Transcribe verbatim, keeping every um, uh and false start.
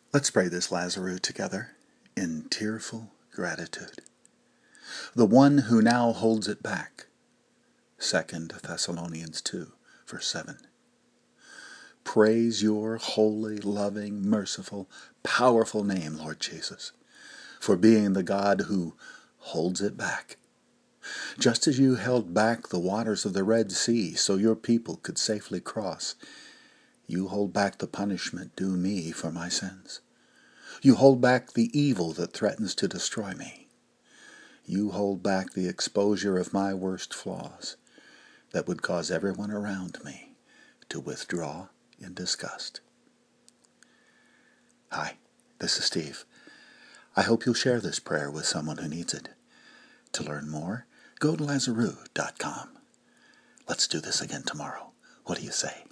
Let's pray this Lazarus together in tearful gratitude. The one who now holds it back. Second Thessalonians two, verse seven. Praise your holy, loving, merciful, powerful name, Lord Jesus, for being the God who holds it back. Just as you held back the waters of the Red Sea so your people could safely cross, you hold back the punishment due me for my sins. You hold back the evil that threatens to destroy me. You hold back the exposure of my worst flaws that would cause everyone around me to withdraw in disgust. Hi, this is Steve. I hope you'll share this prayer with someone who needs it. To learn more, go to Lazarus dot com. Let's do this again tomorrow. What do you say?